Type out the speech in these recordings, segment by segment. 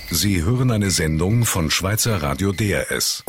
Sie hören eine Sendung von Schweizer Radio DRS.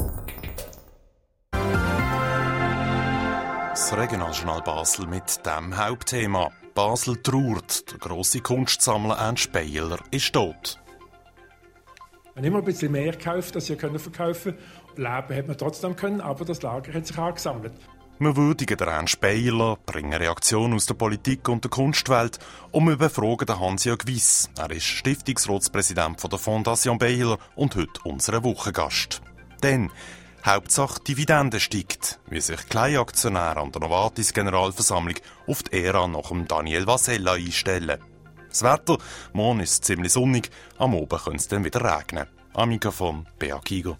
Das Regionaljournal Basel mit dem Hauptthema. Basel trauert. Der grosse Kunstsammler Ernst Speyeler ist tot. Wir haben immer ein bisschen mehr gekauft, als wir verkaufen können. Leben hat man trotzdem können, aber das Lager hat sich angesammelt. Wir würdigen den Ernst Speyeler, bringen Reaktionen aus der Politik und der Kunstwelt und wir befragen den Hans-Jörg Wyss. Er ist Stiftungsratspräsident der Fondation Beyeler und heute unser Wochengast. Denn Hauptsache Dividende steigt, wie sich Kleinaktionäre an der Novartis-Generalversammlung auf die Ära nach dem Daniel Vasella einstellen. Das Wetter, morgen ist es ziemlich sonnig, am Abend könnte es dann wieder regnen. Am Mikrofon Bea Kigo.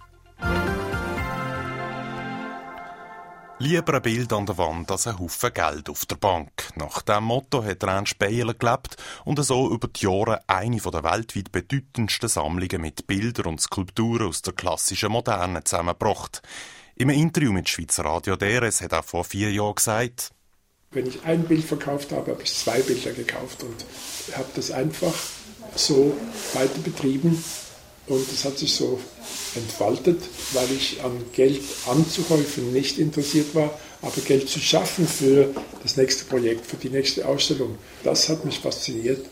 Lieber ein Bild an der Wand als ein Haufen Geld auf der Bank. Nach diesem Motto hat Ernst Speyeler gelebt und so über die Jahre eine der weltweit bedeutendsten Sammlungen mit Bildern und Skulpturen aus der klassischen Moderne zusammengebracht. Im Interview mit Schweizer Radio DRS hat er vor 4 Jahren gesagt: Wenn ich ein Bild verkauft habe, habe ich 2 Bilder gekauft und habe das einfach so weiter betrieben. Und es hat sich so entfaltet, weil ich an Geld anzuhäufen nicht interessiert war, aber Geld zu schaffen für das nächste Projekt, für die nächste Ausstellung. Das hat mich fasziniert.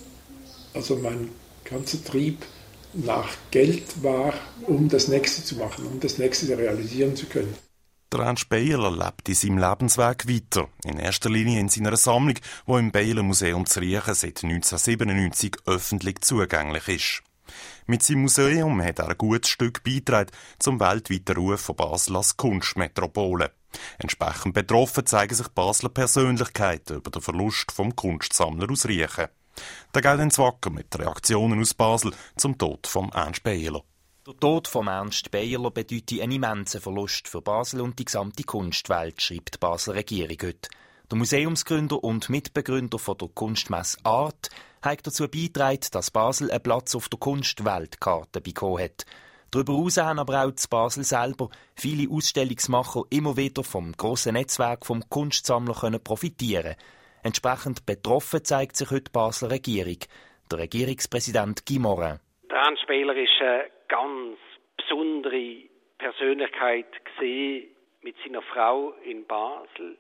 Also mein ganzer Trieb nach Geld war, um das Nächste zu machen, um das Nächste realisieren zu können. Der Ernst Speyeler lebt in seinem Lebensweg weiter. In erster Linie in seiner Sammlung, die im Beyeler Museum zu Riechen seit 1997 öffentlich zugänglich ist. Mit seinem Museum hat er ein gutes Stück beigetragen zum weltweiten Ruf von Basel als Kunstmetropole. Entsprechend betroffen zeigen sich Basler Persönlichkeiten über den Verlust vom Kunstsammler aus Riechen. Da geht ins Wacker mit Reaktionen aus Basel zum Tod von Ernst Speyeler. Der Tod von Ernst Speyeler bedeutet einen immensen Verlust für Basel und die gesamte Kunstwelt, schreibt die Basler Regierung heute. Der Museumsgründer und Mitbegründer von der Kunstmesse Art hat dazu beigetragen, dass Basel einen Platz auf der Kunstweltkarte bekommen hat. Darüber hinaus haben aber auch zu Basel selber viele Ausstellungsmacher immer wieder vom grossen Netzwerk vom Kunstsammler können profitieren. Entsprechend betroffen zeigt sich heute die Basler Regierung. Der Regierungspräsident Guy Morin. Der Ernst Speyeler ist eine ganz besondere Persönlichkeit gesehen mit seiner Frau in Basel,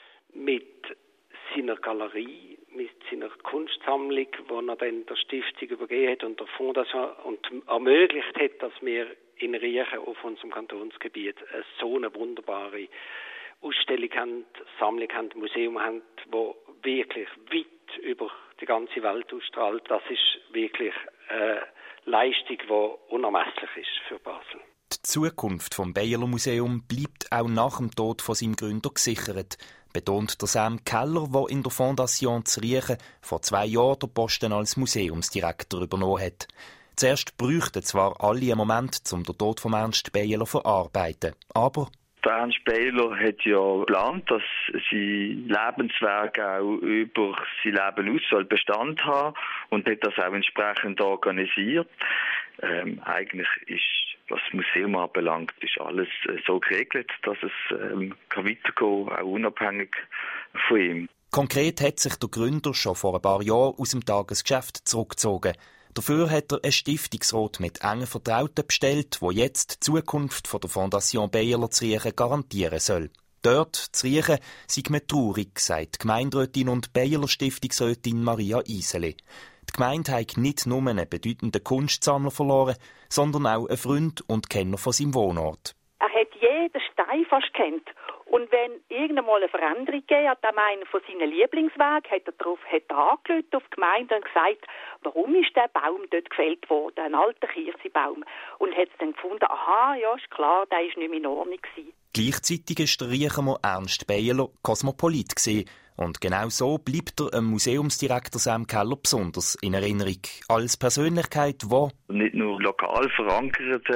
mit seiner Galerie, mit seiner Kunstsammlung, die er dann der Stiftung übergeben hat und der Fondation und ermöglicht hat, dass wir in Riechen auf unserem Kantonsgebiet so eine wunderbare Ausstellung haben, Sammlung haben, Museum haben, wo wirklich weit über die ganze Welt ausstrahlt. Das ist wirklich eine Leistung, die unermesslich ist für Basel. Die Zukunft vom Beyeler Museum bleibt auch nach dem Tod von seinem Gründer gesichert, betont der Sam Keller, der in der Fondation zu Riechen vor 2 Jahren den Posten als Museumsdirektor übernommen hat. Zuerst bräuchten zwar alle einen Moment, um den Tod von Ernst Speyeler zu verarbeiten, aber der Ernst Speyeler hat ja geplant, dass sein Lebenswerk auch über sein Leben aus soll Bestand haben und hat das auch entsprechend organisiert. Eigentlich ist, was das Museum anbelangt, ist alles so geregelt, dass es kann weitergehen, auch unabhängig von ihm. Konkret hat sich der Gründer schon vor ein paar Jahren aus dem Tagesgeschäft zurückgezogen. Dafür hat er einen Stiftungsrat mit engen Vertrauten bestellt, der jetzt die Zukunft der Fondation Beyeler zu Riechen garantieren soll. Dort, zu Riechen, sei man traurig, sagt die Gemeinderätin und Beyeler Stiftungsrätin Maria Iseli. Die Gemeinde hat nicht nur einen bedeutenden Kunstsammler verloren, sondern auch einen Freund und Kenner von seinem Wohnort. Er hat jeden Stein fast kennt. Und wenn irgendwann eine Veränderung gegeben hat, an einen von seinen Lieblingswegen, hat er angerufen auf die Gemeinde und gesagt, warum ist der Baum dort gefällt worden, ein alter Kirschbaum. Und hat dann gefunden, aha, ja, ist klar, der war nicht mehr in Ordnung gewesen. Gleichzeitig ist der Riechener Ernst Speyeler Kosmopolit gewesen. Und genau so bleibt er Museumsdirektor Sam Keller besonders in Erinnerung. Als Persönlichkeit, die nicht nur lokal verankert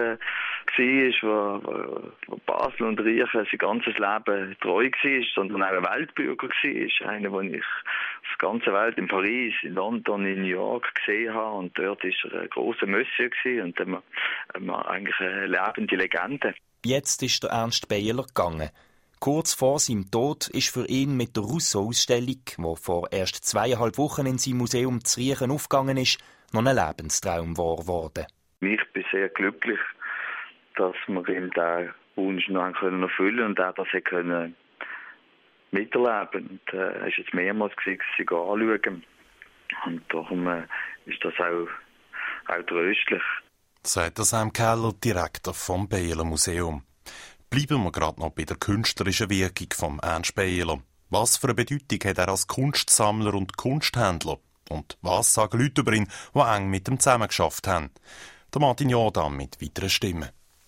war, wo Basel und Riechen sein ganzes Leben treu war, sondern auch ein Weltbürger war. Einer, den ich auf der ganzen Welt, in Paris, in London, in New York gesehen habe. Und dort war er ein grosser Monsieur und eigentlich eine lebende Legende. Jetzt ist der Ernst Speyeler gegangen. Kurz vor seinem Tod ist für ihn mit der Rousseau-Ausstellung, die vor erst 2,5 Wochen in seinem Museum zu Riechen aufgegangen ist, noch ein Lebenstraum wahr geworden. Ich bin sehr glücklich, dass wir ihm diesen Wunsch noch erfüllen können und auch, dass er können miterleben. Und er ist jetzt mehrmals sie anschauen. Und darum ist das auch tröstlich. Sagt Sam Keller, Direktor vom Beyeler Museum. Bleiben wir gerade noch bei der künstlerischen Wirkung von Ernst Beyeler. Was für eine Bedeutung hat er als Kunstsammler und Kunsthändler? Und was sagen Leute über ihn, die eng mit ihm zusammengearbeitet haben? Der Martin Jordan mit weiteren Stimmen.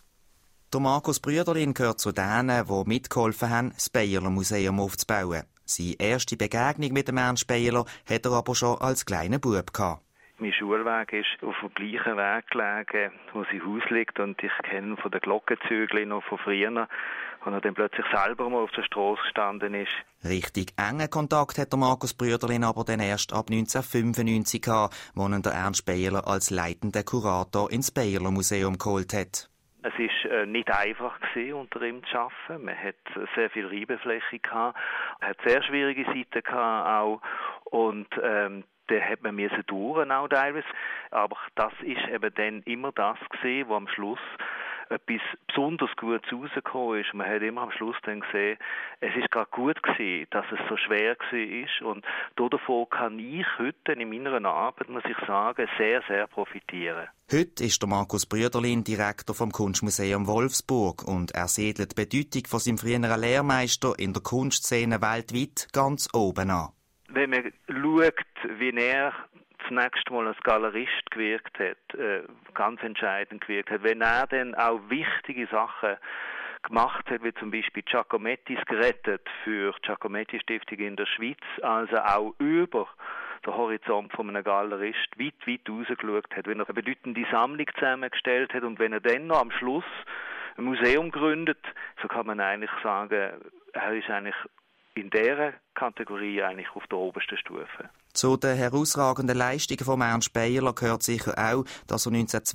Der Markus Brüderlin gehört zu denen, die mitgeholfen haben, das Beyeler Museum aufzubauen. Seine erste Begegnung mit dem Ernst Beyeler hat er aber schon als kleiner Bub gehabt. Mein Schulweg ist auf dem gleichen Weg gelegen, wo sein Haus liegt. Und ich kenne von den Glockenzügeln noch von früher, wo er dann plötzlich selber mal auf der Strasse gestanden ist. Richtig engen Kontakt hat der Markus Brüderlin aber dann erst ab 1995 gehabt, wo ihn der Ernst Beyeler als leitender Kurator ins Beyeler Museum geholt hat. Es war nicht einfach unter ihm zu arbeiten. Man hat sehr viel Reibefläche gehabt, hat sehr schwierige Seiten gehabt auch. Und da hat man durch auch teilweise. Aber das ist eben dann immer das gesehen, wo am Schluss etwas besonders Gutes rausgekommen ist. Man hat immer am Schluss dann gesehen, es ist gerade gut gewesen, dass es so schwer war. Und davon kann ich heute in meiner Arbeit, muss ich sagen, sehr, sehr profitieren. Heute ist der Markus Brüderlin Direktor vom Kunstmuseum Wolfsburg und er siedelt die Bedeutung von seinem früheren Lehrmeister in der Kunstszene weltweit ganz oben an. Wenn man schaut, wie er das nächste Mal als Galerist gewirkt hat, ganz entscheidend gewirkt hat, wenn er dann auch wichtige Sachen gemacht hat, wie zum Beispiel Giacomettis gerettet für die Giacometti-Stiftung in der Schweiz, also auch über den Horizont von einem Galerist weit rausgeschaut hat, wenn er eine bedeutende Sammlung zusammengestellt hat und wenn er dann noch am Schluss ein Museum gründet, so kann man eigentlich sagen, er ist eigentlich in dieser Kategorie eigentlich auf der obersten Stufe. Zu den herausragenden Leistungen von Ernst Beyeler gehört sicher auch, dass er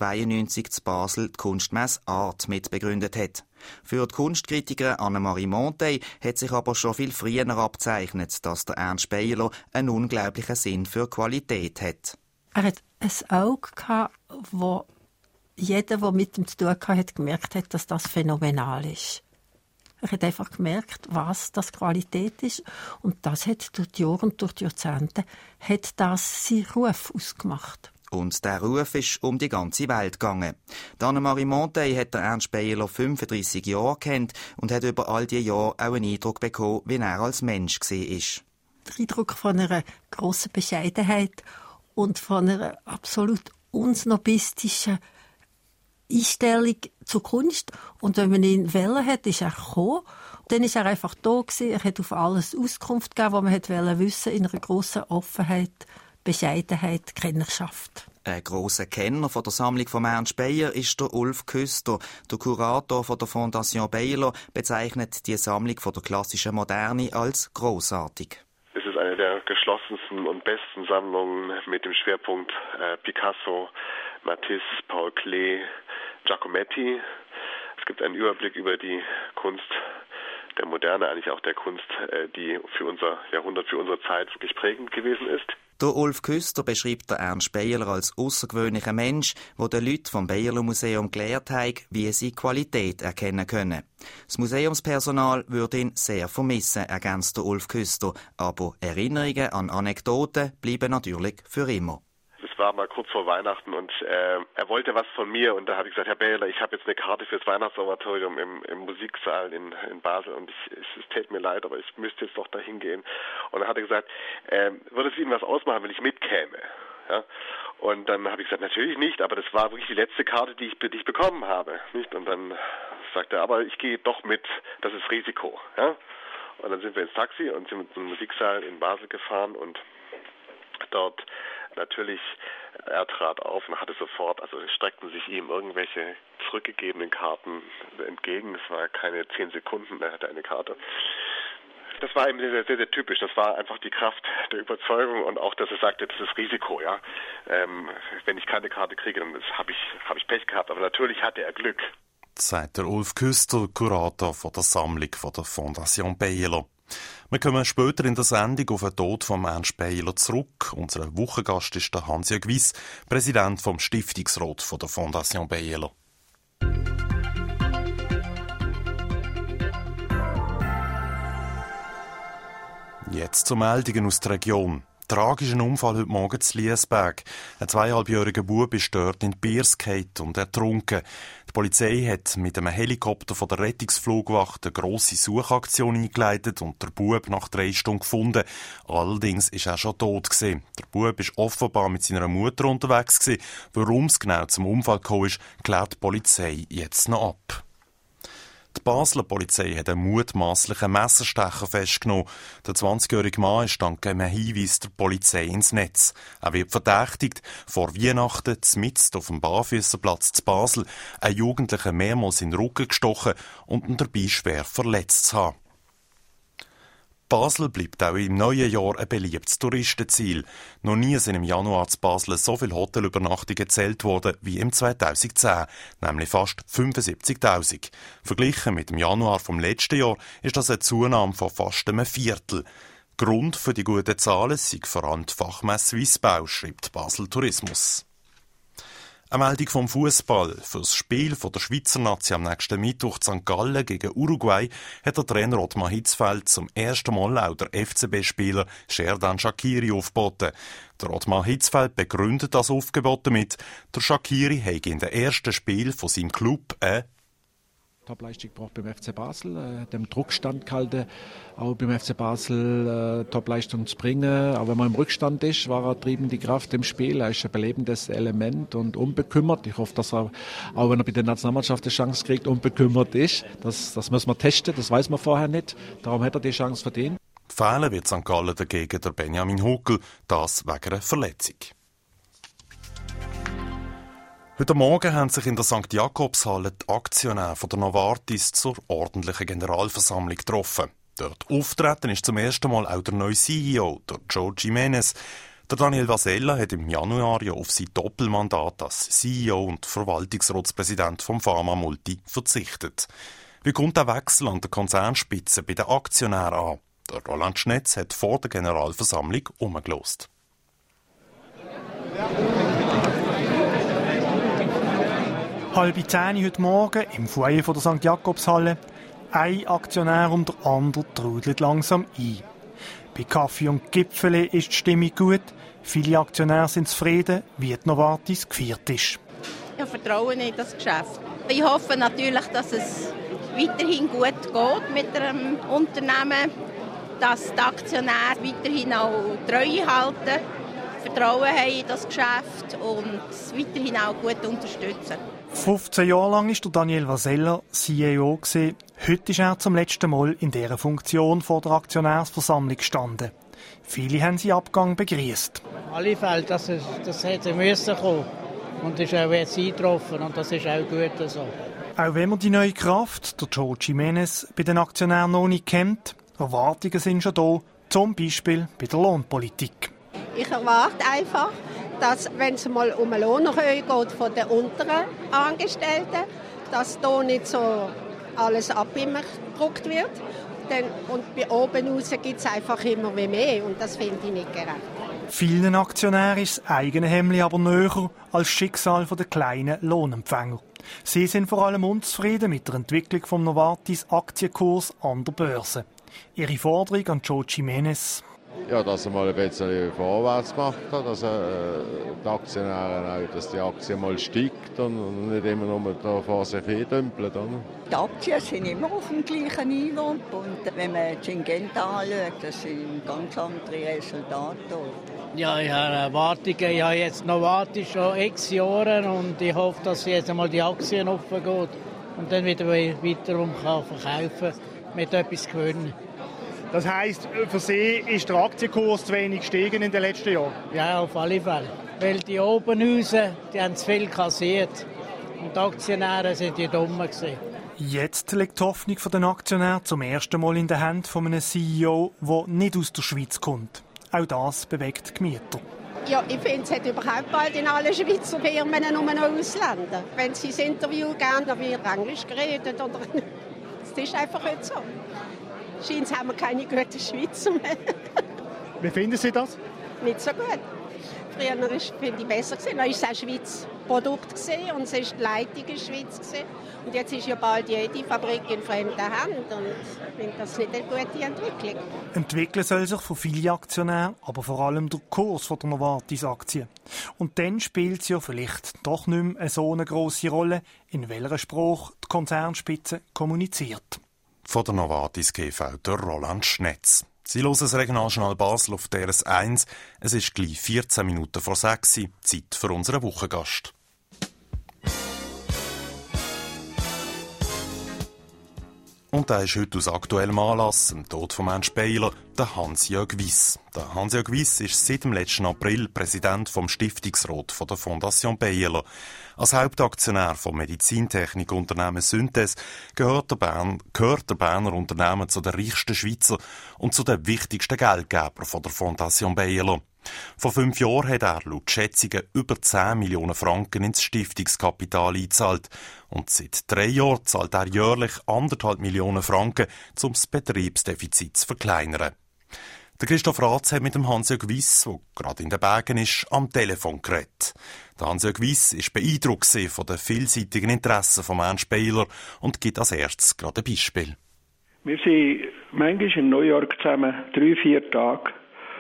1992 zu Basel die Kunstmesse Art mitbegründet hat. Für die Kunstkritikerin Annemarie Montey hat sich aber schon viel früher abzeichnet, dass der Ernst Beyeler einen unglaublichen Sinn für Qualität hat. Er hat ein Auge gehabt, wo jeder, der mit ihm zu tun hatte, gemerkt hat, dass das phänomenal ist. Er hat einfach gemerkt, was das Qualität ist. Und das hat durch die Jahre und durch die Jahrzehnte hat das seinen Ruf ausgemacht. Und der Ruf ist um die ganze Welt gegangen. Annemarie Montey hat der Ernst Beyeler 35 Jahre kennt und hat über all diese Jahre auch einen Eindruck bekommen, wie er als Mensch war. Der Eindruck von einer grossen Bescheidenheit und von einer absolut unsnobistischen Einstellung zur Kunst. Und wenn man ihn wählen hat, ist er gekommen. Dann ist er einfach da gewesen. Er hat auf alles Auskunft gegeben, was man wollte wissen, in einer grossen Offenheit, Bescheidenheit, Kennerschaft. Ein grosser Kenner von der Sammlung von Ernst Beyer ist der Ulf Küster. Der Kurator von der Fondation Beyeler bezeichnet die Sammlung von der klassischen Moderne als grossartig. Es ist eine der geschlossensten und besten Sammlungen mit dem Schwerpunkt Picasso, Matisse, Paul Klee, Giacometti. Es gibt einen Überblick über die Kunst der Moderne, eigentlich auch der Kunst, die für unser Jahrhundert, für unsere Zeit wirklich prägend gewesen ist. Der Ulf Küster beschreibt den Ernst Beyeler als außergewöhnlichen Mensch, der den Leuten vom Beyeler Museum gelehrt hat, wie sie Qualität erkennen können. Das Museumspersonal würde ihn sehr vermissen, ergänzt der Ulf Küster, aber Erinnerungen an Anekdoten bleiben natürlich für immer. Es war mal kurz vor Weihnachten und er wollte was von mir und da habe ich gesagt, Herr Beyeler, ich habe jetzt eine Karte fürs Weihnachtsoratorium im Musiksaal in Basel und es täte mir leid, aber ich müsste jetzt doch dahin gehen. Und dann hat er gesagt, würde es Ihnen was ausmachen, wenn ich mitkäme? Ja? Und dann habe ich gesagt, natürlich nicht, aber das war wirklich die letzte Karte, die ich bekommen habe. Nicht? Und dann sagte er, aber ich gehe doch mit, das ist Risiko. Ja? Und dann sind wir ins Taxi und sind zum Musiksaal in Basel gefahren und dort natürlich, er trat auf und hatte sofort, also es streckten sich ihm irgendwelche zurückgegebenen Karten entgegen. Es war keine 10 Sekunden, er hatte eine Karte. Das war eben sehr, sehr typisch. Das war einfach die Kraft der Überzeugung und auch, dass er sagte, das ist Risiko, ja. Wenn ich keine Karte kriege, dann habe ich Pech gehabt. Aber natürlich hatte er Glück. Sagt der Ulf Küster, Kurator von der Sammlung von der Fondation Beyeler. Wir kommen später in der Sendung auf den Tod von Ernst Beyeler zurück. Unser Wochengast ist der Hans-Jörg Wyss, Präsident vom Stiftungsrat von der Fondation Beyeler. Jetzt zu Meldungen aus der Region. Tragischer Unfall heute Morgen zu Liesberg. Ein 2,5-jähriger Bub ist dort in die Biers gefallen und ertrunken. Die Polizei hat mit einem Helikopter von der Rettungsflugwacht eine grosse Suchaktion eingeleitet und der Bub nach 3 Stunden gefunden. Allerdings ist er schon tot gewesen. Der Bub war offenbar mit seiner Mutter unterwegs gewesen. Warum es genau zum Unfall gekommen ist, klärt die Polizei jetzt noch ab. Die Basler Polizei hat einen mutmaßlichen Messerstecher festgenommen. Der 20-jährige Mann ist dank einem Hinweis der Polizei ins Netz. Er wird verdächtigt, vor Weihnachten mitten auf dem Barfüsserplatz zu Basel einen Jugendlichen mehrmals in den Rücken gestochen und ihn dabei schwer verletzt zu haben. Basel bleibt auch im neuen Jahr ein beliebtes Touristenziel. Noch nie sind im Januar zu Basel so viele Hotelübernachtungen gezählt worden wie im 2010, nämlich fast 75.000. Verglichen mit dem Januar vom letzten Jahr ist das eine Zunahme von fast einem Viertel. Grund für die guten Zahlen sei vor allem die Fachmesse Swissbau, schreibt Basel Tourismus. Eine Meldung vom Fußball. Für das Spiel von der Schweizer Nazi am nächsten Mittwoch St. Gallen gegen Uruguay hat der Trainer Ottmar Hitzfeld zum ersten Mal auch der FCB-Spieler Sherdan Shaqiri aufgeboten. Der Ottmar Hitzfeld begründet das Aufgebot damit, der Shaqiri habe in den ersten Spiel von seinem Club Top-Leistung gebracht beim FC Basel, dem Druck standgehalten, auch beim FC Basel Top-Leistung zu bringen. Auch wenn man im Rückstand ist, war er treibende Kraft im Spiel. Er ist ein belebendes Element und unbekümmert. Ich hoffe, dass er, auch wenn er bei der Nationalmannschaft eine Chance kriegt, unbekümmert ist. Das müssen wir testen, das weiß man vorher nicht. Darum hat er die Chance verdient. Fehlen wird St. Gallen dagegen der Benjamin Huckel, das wegen einer Verletzung. Heute Morgen haben sich in der St. Jakobshalle die Aktionäre von der Novartis zur ordentlichen Generalversammlung getroffen. Dort auftreten ist zum ersten Mal auch der neue CEO, der Joe Jimenez. Der Daniel Vasella hat im Januar ja auf sein Doppelmandat als CEO und Verwaltungsratspräsident vom Pharma-Multi verzichtet. Wie kommt der Wechsel an der Konzernspitze bei den Aktionären an? Der Roland Schnetz hat vor der Generalversammlung umgelost. 9:30 heute Morgen im Foyer von der St. Jakobshalle. Ein Aktionär und der andere trudelt langsam ein. Bei Kaffee und Gipfeli ist die Stimmung gut. Viele Aktionäre sind zufrieden, wie die Novartis geführt ist. Ich vertraue in das Geschäft. Ich hoffe natürlich, dass es weiterhin gut geht mit dem Unternehmen, dass die Aktionäre weiterhin auch Treue halten, Vertrauen haben in das Geschäft und es weiterhin auch gut unterstützen. 15 Jahre lang war Daniel Vasella CEO. Heute ist er zum letzten Mal in dieser Funktion vor der Aktionärsversammlung gestanden. Viele haben seinen Abgang begrüßt. Auf alle Fälle, das hätte müssen kommen. Und das ist auch jetzt eingetroffen und das ist auch gut so. Auch wenn man die neue Kraft, der Joe Jimenez, bei den Aktionären noch nicht kennt, Erwartungen sind schon da, zum Beispiel bei der Lohnpolitik. Ich erwarte einfach, dass, wenn es mal um eine Lohnerhöhung geht von den unteren Angestellten, dass da nicht so alles abgedruckt wird. Und bei oben raus gibt es einfach immer mehr und das finde ich nicht gerecht. Vielen Aktionären ist das eigene Hemdli aber näher als das Schicksal der kleinen Lohnempfänger. Sie sind vor allem unzufrieden mit der Entwicklung des Novartis Aktienkurs an der Börse. Ihre Forderung an Joe Jimenez: Ja, dass er mal ein bisschen vorwärts macht, dass die Aktionäre auch, dass die Aktie mal steigt und nicht immer nur da vor sich hin dümpelt. Die Aktien sind immer auf dem gleichen Niveau und wenn man Syngenta anschaut, das sind ganz andere Resultate. Ja, ich habe Erwartungen. Ich habe jetzt Novartis schon x Jahre und ich hoffe, dass jetzt einmal die Aktien offen geht und dann wieder weiterum verkaufen kann, mit etwas gewinnen. Das heisst, für Sie ist der Aktienkurs zu wenig gestiegen in den letzten Jahren? Ja, auf alle Fälle. Weil die Obenhäuser, die haben zu viel kassiert. Und die Aktionäre sind die Dummen gewesen. Jetzt liegt die Hoffnung der Aktionäre zum ersten Mal in den Händen von einem CEO, der nicht aus der Schweiz kommt. Auch das bewegt die Gemüter. Ja, ich finde, es hat überhaupt bald in allen Schweizer Firmen nur noch Ausländer. Wenn sie das Interview geben, dann wird Englisch geredet. Oder das ist einfach nicht so. scheint haben wir keine guten Schweizer mehr. Wie finden Sie das? Nicht so gut. Früher war es besser. Da war es ein Schweizer Produkt und es war die Leitung in der Schweiz. Und jetzt ist ja bald jede Fabrik in fremder Hand. Und ich finde das nicht eine gute Entwicklung. Entwickeln soll sich für viele Aktionäre, aber vor allem der Kurs von der Novartis-Aktie. Und dann spielt es ja vielleicht doch nicht mehr so eine grosse Rolle, in welcher Sprache die Konzernspitze kommuniziert. Von der Novartis GV der Roland Schnetz. Sie hören das Regionaljournal Basel auf DRS 1. Es ist gleich 14 Minuten vor 6 Uhr. Zeit für unseren Wochengast. Und der ist heute aus aktuellem Anlass, dem Tod von Ernst Beyeler, der Hans-Jörg Wyss. Der Hans-Jörg Wyss ist seit dem letzten April Präsident vom Stiftungsrat von der Fondation Beyeler. Als Hauptaktionär vom Medizintechnikunternehmen Synthes gehört der Berner Unternehmen zu den reichsten Schweizer und zu den wichtigsten Geldgebern von der Fondation Beyeler. Vor 5 Jahren hat er laut Schätzungen über 10 Millionen Franken ins Stiftungskapital eingezahlt. Und seit 3 Jahren zahlt er jährlich 1,5 Millionen Franken, um das Betriebsdefizit zu verkleinern. Der Christoph Ratz hat mit dem Hans-Jörg Wyss, der gerade in den Bergen ist, am Telefon geredet. Der Hans-Jörg Wyss war beeindruckt von den vielseitigen Interessen von Ernst Beyeler und gibt als erstes gerade ein Beispiel. Wir sind manchmal in New York zusammen 3-4 Tage.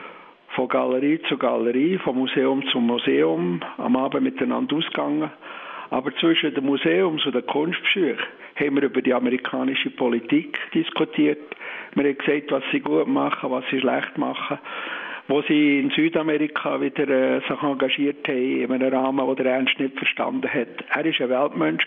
Von Galerie zu Galerie, von Museum zu Museum, am Abend miteinander ausgegangen. Aber zwischen den Museums- und den Kunstbesuchen haben wir über die amerikanische Politik diskutiert. Wir haben gesagt, was sie gut machen, was sie schlecht machen. Wo sie in Südamerika wieder sich engagiert haben, in einem Rahmen, den der Ernst nicht verstanden hat. Er war ein Weltmensch.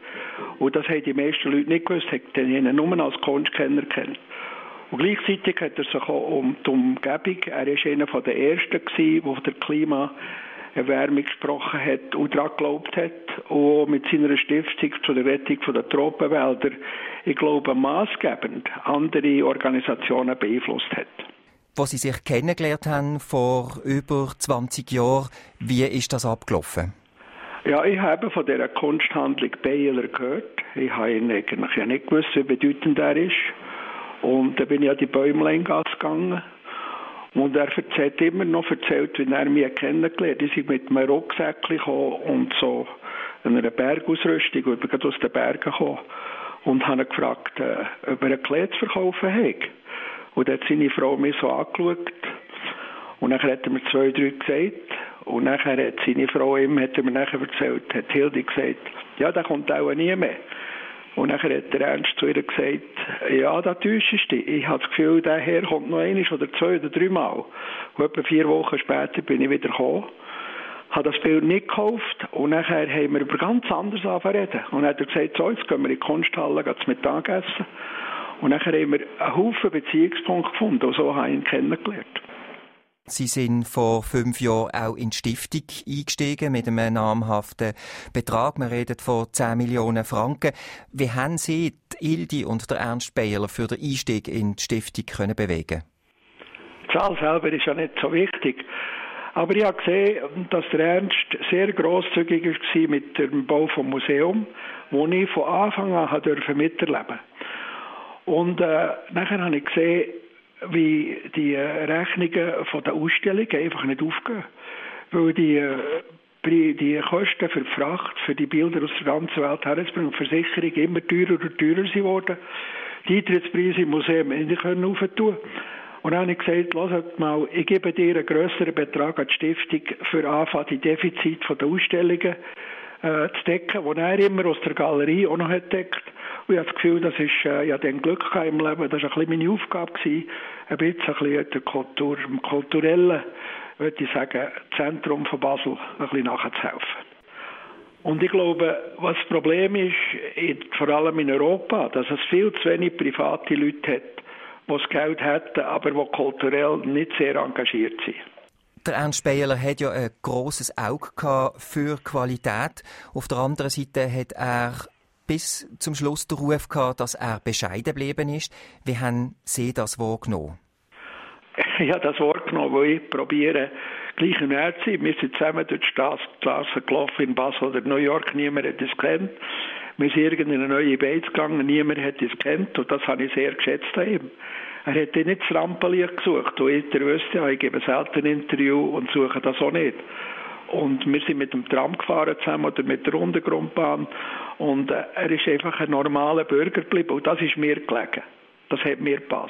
Und das haben die meisten Leute nicht gewusst. Die haben ihn nur als Kunstkenner kennt. Und gleichzeitig hat er sich auch um die Umgebung, er war einer der Ersten, der von der Klimaerwärmung gesprochen hat und daran geglaubt hat. Und mit seiner Stiftung zur Rettung der Tropenwälder, ich glaube, maßgebend andere Organisationen beeinflusst hat. Als Sie sich kennengelernt haben vor über 20 Jahren, wie ist das abgelaufen? Ja, ich habe von dieser Kunsthandlung Beyeler gehört. Ich habe ihn eigentlich ja nicht gewusst, wie bedeutend er ist. Und dann bin ich an die Bäumleingasse gegangen. Und er hat immer noch erzählt, wie er mich kennengelernt hat. Ich bin mit einem Rucksäckchen gekommen und so einer Bergausrüstung. Ich bin gerade aus den Bergen gekommen. Und habe ihn gefragt, ob er ein Kleid zu verkaufen hat. Und dann hat seine Frau mich so angeschaut. Und dann hat er mir 2, 3 gesagt. Und dann hat seine Frau ihm hat er mir erzählt, hat Hilde gesagt, ja, der kommt auch nie mehr. Und dann hat der Ernst zu ihr gesagt, ja, da täuschst du dich. Ich habe das Gefühl, der Herr kommt noch 1 oder 2 oder 3 Mal. Und etwa 4 Wochen später bin ich wieder gekommen, habe das Bild nicht gekauft und nachher haben wir über ganz anderes angefangen. Und dann hat er gesagt, so, jetzt gehen wir in die Kunsthalle, gehen zum Mittagessen. Und nachher haben wir einen Haufen Beziehungspunkte gefunden und so habe ich ihn kennengelernt. Sie sind vor 5 Jahren auch in die Stiftung eingestiegen mit einem namhaften Betrag. Wir reden von 10 Millionen Franken. Wie haben Sie die Ildi und der Ernst Beyeler für den Einstieg in die Stiftung können bewegen? Die Zahl selber ist ja nicht so wichtig. Aber ich habe gesehen, dass der Ernst sehr grosszügig war mit dem Bau vom Museum, wo ich von Anfang an miterleben durfte. Und nachher habe ich gesehen, wie die Rechnungen von der Ausstellung einfach nicht aufgehen. Weil die Kosten für die Fracht, für die Bilder aus der ganzen Welt herzubringen, Versicherungen immer teurer und teurer wurden. Die Eintrittspreise im Museum nicht aufentun. Und dann habe ich gesagt, hört mal, ich gebe dir einen grösseren Betrag an die Stiftung für Anfang die Defizite der Ausstellungen zu decken, die er immer aus der Galerie auch noch hat deckt. Und ich habe das Gefühl, das ist ja dann Glück im Leben. Das war ein bisschen meine Aufgabe gewesen, ein bisschen der im kulturellen, würde ich sagen, Zentrum von Basel ein bisschen nachzuhelfen. Und ich glaube, was das Problem ist, vor allem in Europa, dass es viel zu wenig private Leute hat, die das Geld hätten, aber die kulturell nicht sehr engagiert sind. Der Ernst Beyeler hat ja ein grosses Auge für Qualität. Auf der anderen Seite hat er bis zum Schluss den Ruf gehabt, dass er bescheiden geblieben ist. Wie haben Sie das wahrgenommen? Ich habe das wahrgenommen, wo ich probiere, gleich ein Herz zu sein. Wir sind zusammen durch die Straße gelaufen in Basel oder New York, niemand hat das kennt. Wir sind irgendeine neue Beiz gegangen, niemand hat es kennt und das habe ich sehr geschätzt an ihm. Er hat nicht das Rampenlicht gesucht. Und ihr wisst ja, ich gebe selten ein Interview und suche das auch nicht. Und wir sind mit dem Tram gefahren zusammen oder mit der Untergrundbahn. Und er ist einfach ein normaler Bürger geblieben. Und das ist mir gelegen. Das hat mir gepasst.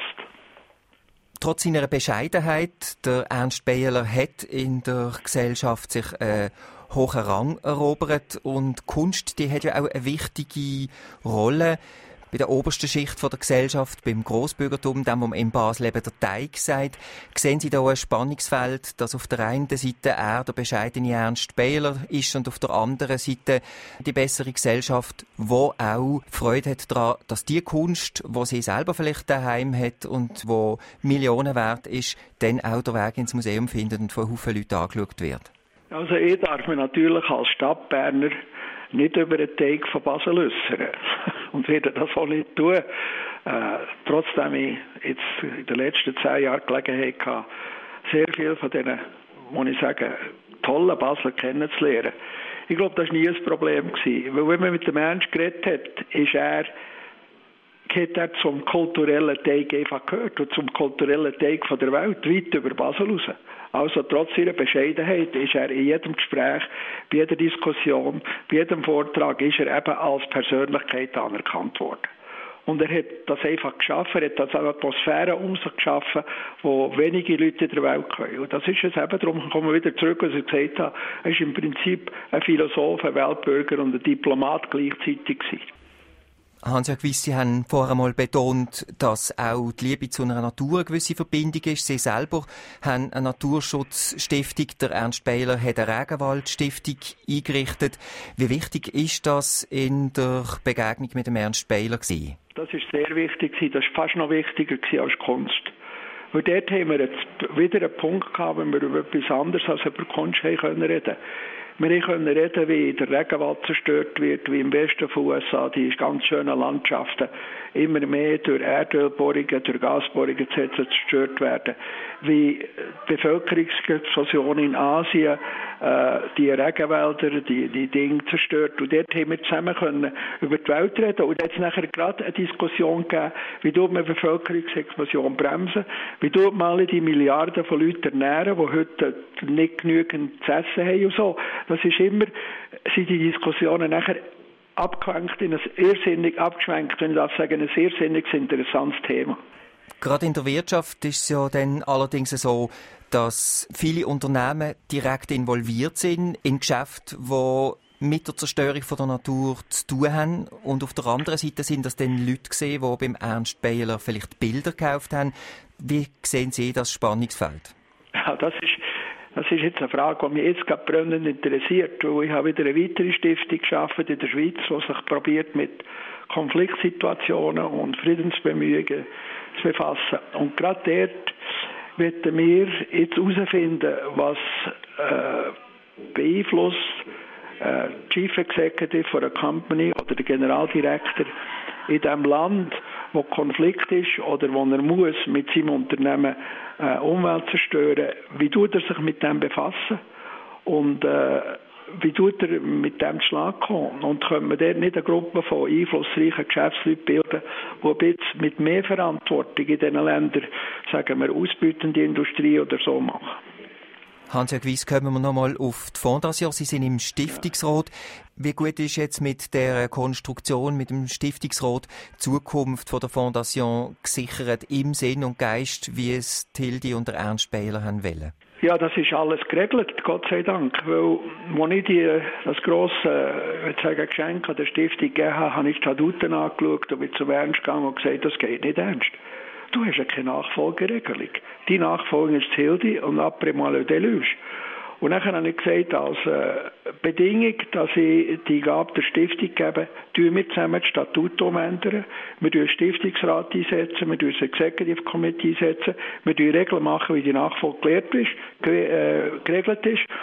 Trotz seiner Bescheidenheit, der Ernst Beyeler hat in der Gesellschaft sich hohen Rang erobert. Und Kunst, die hat ja auch eine wichtige Rolle bei der obersten Schicht der Gesellschaft, beim Grossbürgertum, dem, was man in Basel eben der Teig sagt. Sehen Sie da ein Spannungsfeld, dass auf der einen Seite er der bescheidene Ernst Beyeler ist und auf der anderen Seite die bessere Gesellschaft, die auch Freude hat daran, dass die Kunst, die sie selber vielleicht daheim hat und die Millionen wert ist, dann auch den Weg ins Museum findet und von Haufen Leuten angeschaut wird? Also ich darf mir natürlich als Stadtberner nicht über den Teig von Basel äußern und werde das auch nicht tun. Trotzdem ich jetzt in den letzten 10 Jahren Gelegenheit hatte, sehr viel von diesen, muss ich sagen, tollen Basler kennenzulernen. Ich glaube, das war nie ein Problem gewesen. Weil wenn man mit dem Ernst geredet hat, hat er zum kulturellen Teig einfach gehört und zum kulturellen Teig von der Welt, weit über Basel raus. Also trotz ihrer Bescheidenheit ist er in jedem Gespräch, bei jeder Diskussion, bei jedem Vortrag ist er eben als Persönlichkeit anerkannt worden. Und er hat das einfach geschaffen, er hat das eine Atmosphäre um sich geschaffen, wo wenige Leute in der Welt können. Und das ist es eben, darum kommen wir wieder zurück, was ich gesagt habe, er ist im Prinzip ein Philosoph, ein Weltbürger und ein Diplomat gleichzeitig gewesen. Hans-Jörg Wyss, Sie haben vorher einmal betont, dass auch die Liebe zu einer Natur eine gewisse Verbindung ist. Sie selber haben eine Naturschutzstiftung, der Ernst Beyeler hat eine Regenwaldstiftung eingerichtet. Wie wichtig ist das in der Begegnung mit dem Ernst Beyeler gewesen? Das ist sehr wichtig, das war fast noch wichtiger als Kunst. Weil dort haben wir jetzt wieder einen Punkt gehabt, wenn wir über etwas anderes als über Kunst reden können. Wir können reden, wie der Regenwald zerstört wird, wie im Westen von USA die ganz schönen Landschaften immer mehr durch Erdölbohrungen, durch Gasbohrungen etc. zerstört werden, wie die Bevölkerungsexplosion in Asien die Regenwälder, die Dinge zerstört. Und dort haben wir zusammen können über die Welt reden. Und jetzt nachher gerade eine Diskussion gegeben, wie tut man Bevölkerungsexplosion bremsen, wie tut man alle die Milliarden von Leuten ernähren, die heute nicht genügend zu essen haben und so. Das ist immer, sind die Diskussionen nachher abgeschwenkt in ein irrsinnig abgeschwenkt, wenn ich das sagen, ein irrsinnig interessantes Thema. Gerade in der Wirtschaft ist es ja dann allerdings so, dass viele Unternehmen direkt involviert sind in Geschäfte, die mit der Zerstörung von der Natur zu tun haben. Und auf der anderen Seite sind das dann Leute gesehen, die beim Ernst Beyeler vielleicht Bilder gekauft haben. Wie sehen Sie das Spannungsfeld? Ja, das ist jetzt eine Frage, die mich jetzt gerade brennend interessiert. Weil ich habe wieder eine weitere Stiftung geschaffen in der Schweiz, die sich probiert mit Konfliktsituationen und Friedensbemühungen zu befassen. Und gerade dort werden wir jetzt herausfinden, was beeinflusst Chief Executive von einer Company oder der Generaldirektor in dem Land, wo Konflikt ist oder wo er muss mit seinem Unternehmen Umwelt zerstören. Wie tut er sich mit dem befassen? Und wie tut er mit dem zu Schlag kommen? Und können wir dort nicht eine Gruppe von einflussreichen Geschäftsleuten bilden, die ein bisschen mit mehr Verantwortung in diesen Ländern, sagen wir, ausbeutende Industrie oder so machen? Hans-Jörg Wyss, kommen wir noch mal auf die Fondation. Sie sind im Stiftungsrat. Wie gut ist jetzt mit der Konstruktion, mit dem Stiftungsrat, die Zukunft von der Fondation gesichert im Sinn und Geist, wie es Hildi und der Ernst Beyeler haben wollen? Ja, das ist alles geregelt, Gott sei Dank. Weil, als ich das grosse Geschenk an der Stiftung gegeben habe ich die Statuten angeschaut und bin zum Ernst gegangen und gesagt, das geht nicht ernst. Du hast ja keine Nachfolgeregelung. Die Nachfolge ist Hildi und après moi le déluge. Und dann habe ich gesagt, als Bedingung, dass ich die Gabe der Stiftung gebe, tun wir zusammen das Statut umändern, wir tun den Stiftungsrat einsetzen, wir tun das Executive Committee einsetzen, wir tun Regeln machen, wie die Nachfolge geregelt ist.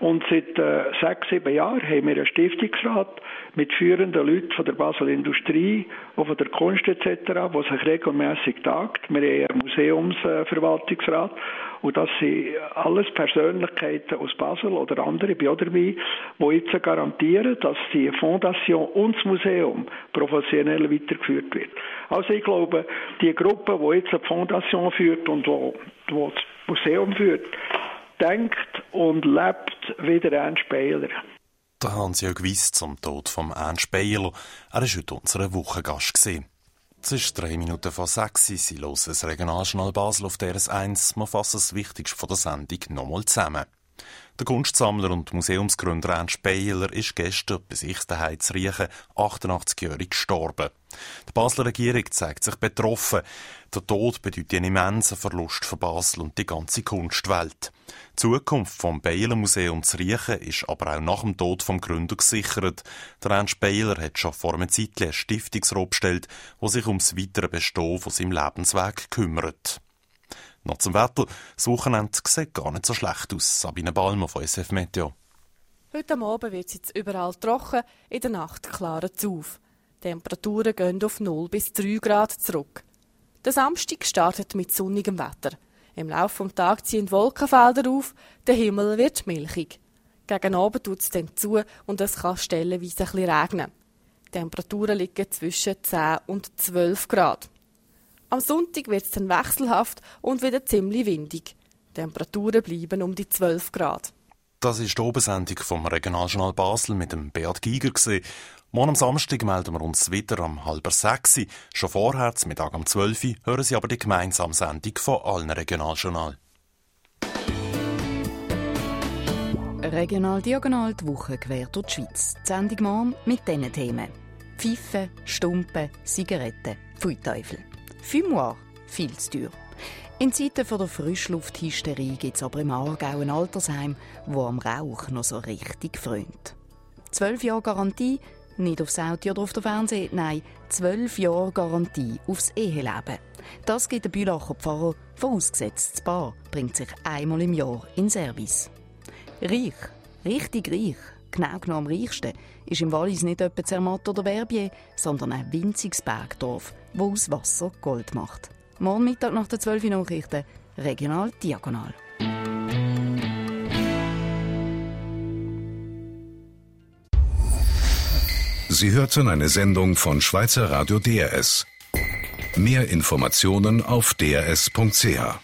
Und seit 6-7 Jahren haben wir einen Stiftungsrat mit führenden Leuten von der Basel Industrie und von der Kunst etc., der sich regelmässig tagt. Wir haben einen Museumsverwaltungsrat und das sind alles Persönlichkeiten aus Basel oder andere, bei oder dabei, die jetzt garantieren, dass die Fondation und das Museum professionell weitergeführt wird. Also ich glaube, die Gruppe, die jetzt die Fondation führt und die das Museum führt, denkt und lebt wie der Ernst Beyeler. Der Hans-Jörg Wyss zum Tod von Ernst Beyeler. Er war heute unser Wochengast. Es ist 3 Minuten vor 6 Uhr. Sie hören das Regionaljournal Basel auf DRS1. Wir fassen das Wichtigste von der Sendung nochmal zusammen. Der Kunstsammler und Museumsgründer Ernst Beyeler ist gestern bei sich daheim zu Riechen 88-jährig gestorben. Die Basler Regierung zeigt sich betroffen. Der Tod bedeutet einen immensen Verlust für Basel und die ganze Kunstwelt. Die Zukunft vom Beyeler Museum zu Riechen ist aber auch nach dem Tod vom Gründer gesichert. Der Ernst Beyeler hat schon vor einer Zeit eine Stiftungsrat bestellt, die sich ums weitere Bestehen von seinem Lebensweg kümmert. Noch zum Wetter. Das Wochenende sieht gar nicht so schlecht aus. Sabine Balmer von SF Meteo. Heute Abend wird es jetzt überall trocken, in der Nacht klart es auf. Die Temperaturen gehen auf 0 bis 3 Grad zurück. Der Samstag startet mit sonnigem Wetter. Im Laufe des Tages ziehen Wolkenfelder auf, der Himmel wird milchig. Gegen Abend tut es dann zu und es kann stellenweise ein bisschen regnen. Die Temperaturen liegen zwischen 10 und 12 Grad. Am Sonntag wird es dann wechselhaft und wieder ziemlich windig. Die Temperaturen bleiben um die 12 Grad. Das ist die Obersendung vom Regionaljournal Basel mit dem Beat Giger. Morgen am Samstag melden wir uns wieder um 5:30 Uhr. Schon vorher, zum Mittag um 12 Uhr, hören Sie aber die gemeinsame Sendung von allen Regionaljournalen. Regional Diagonal, die Woche quer durch die Schweiz. Die Sendung morgen mit diesen Themen: Pfeifen, Stumpen, Zigaretten, Pfui-Teufel. Fumoir, viel zu teuer. In Zeiten der Frischlufthysterie gibt es aber im Aargau ein Altersheim, wo am Rauch noch so richtig frönt. 12 Jahre Garantie, nicht aufs Auto oder auf den Fernseher, nein, 12 Jahre Garantie aufs Eheleben. Das gibt der Bülacher Pfarrer, vorausgesetzt das Paar bringt sich einmal im Jahr in Service. Reich, richtig reich, genau genommen am reichsten, ist im Wallis nicht etwa Zermatt oder Verbier, sondern ein winziges Bergdorf, das aus Wasser Gold macht. Morgen Mittag nach den 12 Uhr Nachrichten, Regional Diagonal. Sie hörten eine Sendung von Schweizer Radio DRS. Mehr Informationen auf drs.ch.